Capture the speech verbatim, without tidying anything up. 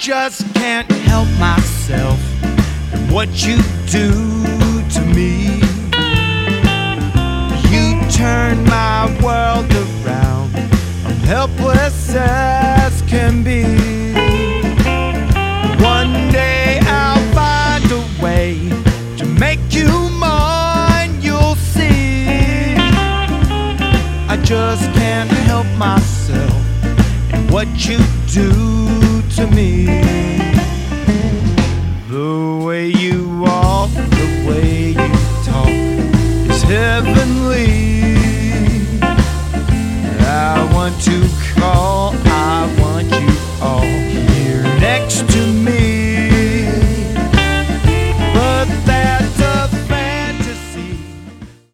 just can't help myself and what you do to me. You turn my world around. I'm helpless as can be. One day I'll find a way to make you mine, you'll see. I just can't help myself and what you do to me. The way you walk, the way you talk is heavenly. I want to